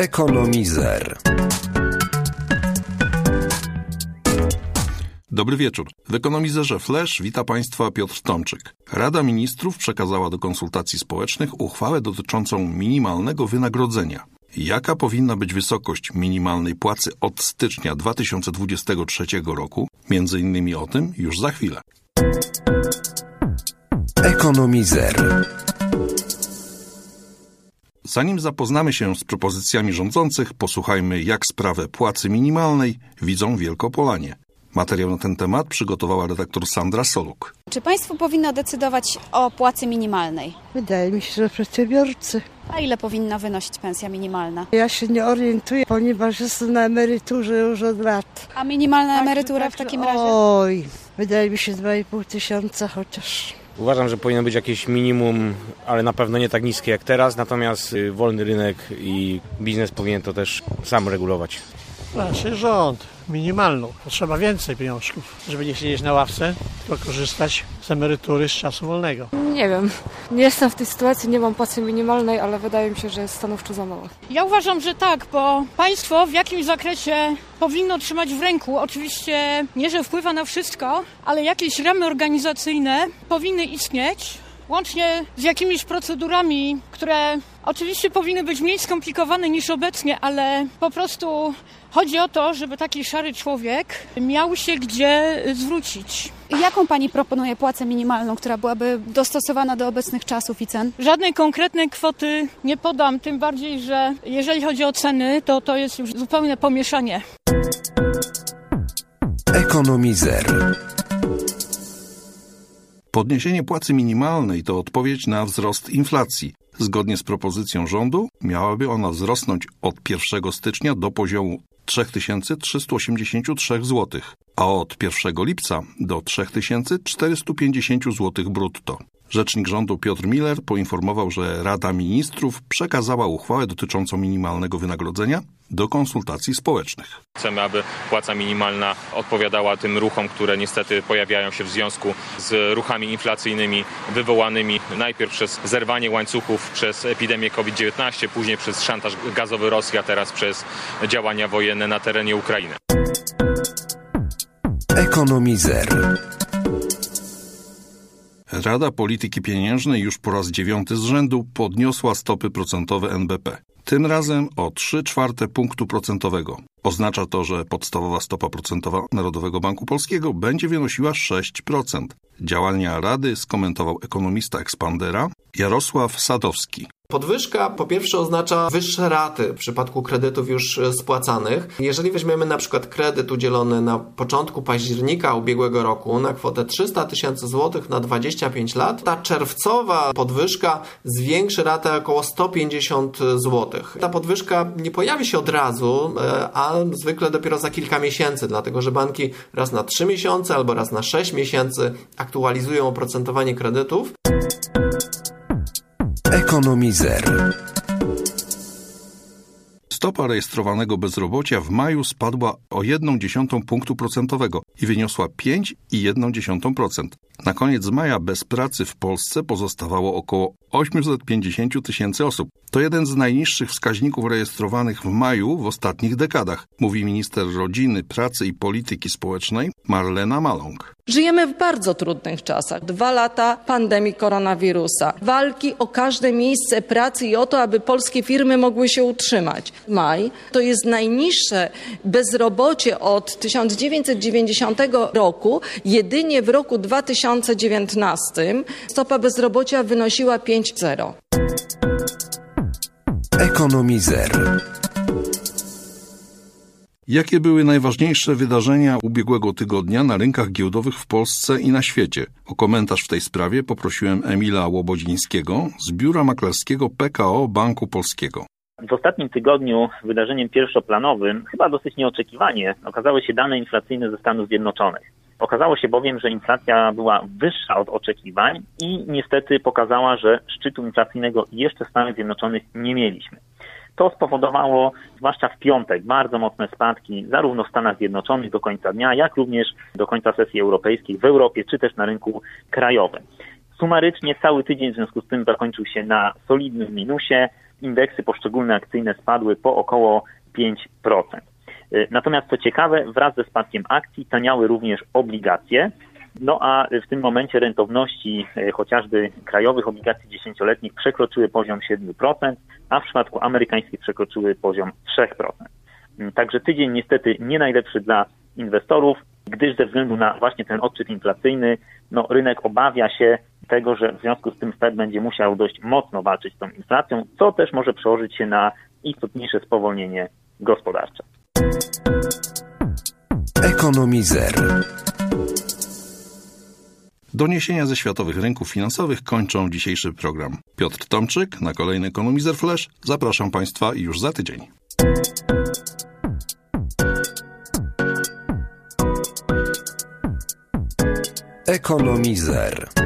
Ekonomizer. Dobry wieczór. W Ekonomizerze Flash wita Państwa Piotr Tomczyk. Rada Ministrów przekazała do konsultacji społecznych uchwałę dotyczącą minimalnego wynagrodzenia. Jaka powinna być wysokość minimalnej płacy od stycznia 2023 roku? Między innymi o tym już za chwilę. Ekonomizer. Zanim zapoznamy się z propozycjami rządzących, posłuchajmy, jak sprawę płacy minimalnej widzą Wielkopolanie. Materiał na ten temat przygotowała redaktor Sandra Soluk. Czy państwo powinno decydować o płacy minimalnej? Wydaje mi się, że przedsiębiorcy. A ile powinna wynosić pensja minimalna? Ja się nie orientuję, ponieważ jestem na emeryturze już od lat. A minimalna emerytura w takim razie? Oj, wydaje mi się 2,5 tysiąca chociaż. Uważam, że powinno być jakieś minimum, ale na pewno nie tak niskie jak teraz, natomiast wolny rynek i biznes powinien to też sam regulować. Znaczy rząd, minimalną. Potrzeba więcej pieniążków, żeby nie siedzieć na ławce, tylko korzystać z emerytury z czasu wolnego. Nie wiem. Nie jestem w tej sytuacji, nie mam płacy minimalnej, ale wydaje mi się, że jest stanowczo za mało. Ja uważam, że tak, bo państwo w jakimś zakresie powinno trzymać w ręku. Oczywiście nie, że wpływa na wszystko, ale jakieś ramy organizacyjne powinny istnieć, łącznie z jakimiś procedurami, które oczywiście powinny być mniej skomplikowane niż obecnie, ale po prostu chodzi o to, żeby taki szary człowiek miał się gdzie zwrócić. Jaką pani proponuje płacę minimalną, która byłaby dostosowana do obecnych czasów i cen? Żadnej konkretnej kwoty nie podam, tym bardziej, że jeżeli chodzi o ceny, to jest już zupełne pomieszanie. Ekonomizer. Podniesienie płacy minimalnej to odpowiedź na wzrost inflacji. Zgodnie z propozycją rządu miałaby ona wzrosnąć od 1 stycznia do poziomu 3383 zł, a od 1 lipca do 3450 zł brutto. Rzecznik rządu Piotr Miller poinformował, że Rada Ministrów przekazała uchwałę dotyczącą minimalnego wynagrodzenia do konsultacji społecznych. Chcemy, aby płaca minimalna odpowiadała tym ruchom, które niestety pojawiają się w związku z ruchami inflacyjnymi wywołanymi najpierw przez zerwanie łańcuchów przez epidemię COVID-19, później przez szantaż gazowy Rosji, a teraz przez działania wojenne na terenie Ukrainy. Ekonomizer. Rada Polityki Pieniężnej już po raz 9 z rzędu podniosła stopy procentowe NBP. Tym razem o 3/4 punktu procentowego. Oznacza to, że podstawowa stopa procentowa Narodowego Banku Polskiego będzie wynosiła 6%. Działania Rady skomentował ekonomista Expandera Jarosław Sadowski. Podwyżka po pierwsze oznacza wyższe raty w przypadku kredytów już spłacanych. Jeżeli weźmiemy na przykład kredyt udzielony na początku października ubiegłego roku na kwotę 300 tysięcy złotych na 25 lat, ta czerwcowa podwyżka zwiększy ratę około 150 złotych. Ta podwyżka nie pojawi się od razu, a zwykle dopiero za kilka miesięcy, dlatego że banki raz na 3 miesiące albo raz na 6 miesięcy aktualizują oprocentowanie kredytów. Ekonomizer. Stopa rejestrowanego bezrobocia w maju spadła o 0,1 punktu procentowego i wyniosła 5,1%. Na koniec maja bez pracy w Polsce pozostawało około 850 tysięcy osób. To jeden z najniższych wskaźników rejestrowanych w maju w ostatnich dekadach, mówi minister rodziny, pracy i polityki społecznej Marlena Maląg. Żyjemy w bardzo trudnych czasach. 2 lata pandemii koronawirusa. Walki o każde miejsce pracy i o to, aby polskie firmy mogły się utrzymać. Maj to jest najniższe bezrobocie od 1990 roku. Jedynie w roku 2019 stopa bezrobocia wynosiła 5,0. Ekonomizer. Jakie były najważniejsze wydarzenia ubiegłego tygodnia na rynkach giełdowych w Polsce i na świecie? O komentarz w tej sprawie poprosiłem Emila Łobodzińskiego z biura maklerskiego PKO Banku Polskiego. W ostatnim tygodniu wydarzeniem pierwszoplanowym, chyba dosyć nieoczekiwanie, okazały się dane inflacyjne ze Stanów Zjednoczonych. Okazało się bowiem, że inflacja była wyższa od oczekiwań i niestety pokazała, że szczytu inflacyjnego jeszcze w Stanach Zjednoczonych nie mieliśmy. To spowodowało, zwłaszcza w piątek, bardzo mocne spadki zarówno w Stanach Zjednoczonych do końca dnia, jak również do końca sesji europejskiej w Europie, czy też na rynku krajowym. Sumarycznie cały tydzień w związku z tym zakończył się na solidnym minusie. indeksy poszczególne akcyjne spadły po około 5%. Natomiast co ciekawe, wraz ze spadkiem akcji taniały również obligacje, no a w tym momencie rentowności chociażby krajowych obligacji 10-letnich przekroczyły poziom 7%, a w przypadku amerykańskich przekroczyły poziom 3%. Także tydzień niestety nie najlepszy dla inwestorów, gdyż ze względu na właśnie ten odczyt inflacyjny, no rynek obawia się tego, że w związku z tym Fed będzie musiał dość mocno walczyć z tą inflacją, co też może przełożyć się na istotniejsze spowolnienie gospodarcze. Ekonomizer. Doniesienia ze światowych rynków finansowych kończą dzisiejszy program. Piotr Tomczyk na kolejny Ekonomizer Flash. Zapraszam Państwa już za tydzień. Ekonomizer.